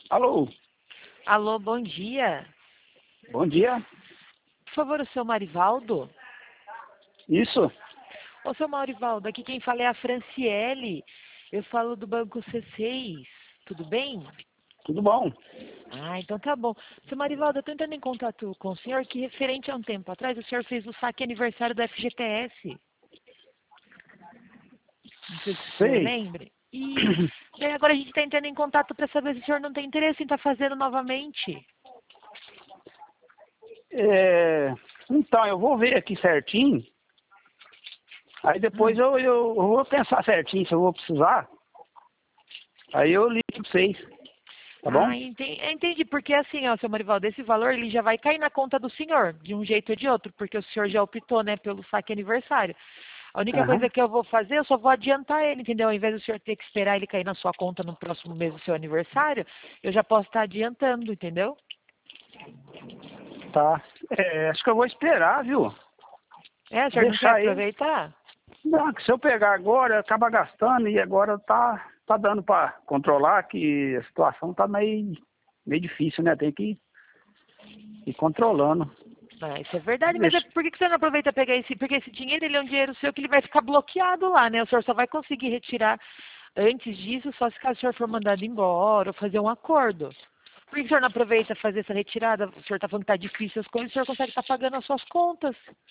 Alô, Alô, bom dia. bom dia. Por favor, o seu Marivaldo? Isso? Ô, seu Marivaldo, aqui quem fala é a Franciele. Eu falo do Banco C6. Tudo bem? Tudo bom? Ah, então tá bom. Seu Marivaldo, eu tô entrando em contato com o senhor que referente a um tempo atrás, o senhor fez o saque aniversário do FGTS. Não sei se o senhor Sei. lembra. E daí agora a gente está entrando em contato para saber se o senhor não tem interesse em estar fazendo novamente. Então, eu vou ver aqui certinho. Aí depois Hum. eu vou pensar certinho se eu vou precisar. Aí eu ligo pra vocês, tá bom? Ah, entendi, porque assim, ó, seu Marivaldo, esse valor ele já vai cair na conta do senhor, de um jeito ou de outro, porque o senhor já optou, né, pelo saque aniversário. A única Aham. coisa que eu vou fazer, eu só vou adiantar ele, entendeu? Ao invés do senhor ter que esperar ele cair na sua conta no próximo mês do seu aniversário, eu já posso estar adiantando, entendeu? Tá. Acho que eu vou esperar, viu? É, o senhor não quer Deixar ele. aproveitar? Não, que se eu pegar agora, acaba gastando e agora tá dando pra controlar que a situação tá meio difícil, né? Tem que ir controlando. Ah, isso é verdade, mas Deixa. por que você não aproveita pegar esse, porque esse dinheiro ele é um dinheiro seu que ele vai ficar bloqueado lá, né? O senhor só vai conseguir retirar antes disso, só se caso o senhor for mandado embora ou fazer um acordo. Por que o senhor não aproveita fazer essa retirada? O senhor está falando que está difícil as coisas, o senhor consegue estar pagando as suas contas.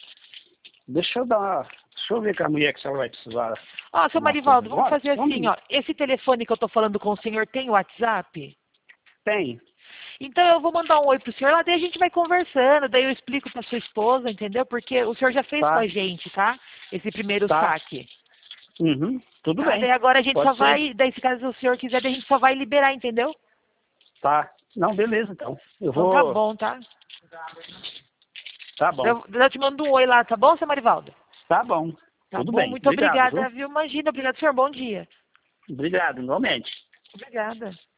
Deixa eu ver com a mulher que ela vai precisar de Ó, seu umas coisas Marivaldo, vamos agora. fazer assim, ó. Esse telefone que eu estou falando com o senhor tem WhatsApp? Tem. Então eu vou mandar um oi pro senhor lá, daí a gente vai conversando, daí eu explico pra sua esposa, entendeu? Porque o senhor já fez com Tá, a gente, tá? Esse primeiro tá. saque. Uhum, tudo Tá? bem. Daí agora a gente só Pode ser. vai, daí se caso o senhor quiser, daí a gente só vai liberar, entendeu? Tá. Não, beleza, então. Eu Então tá vou. bom, tá? Tá bom. Eu te mando um oi lá, tá bom, seu Marivaldo? Tá bom. Tá Tudo bom, bem. muito Obrigado, obrigada, viu? viu? Imagina, obrigado, senhor. Bom dia. Obrigado, igualmente. Obrigada.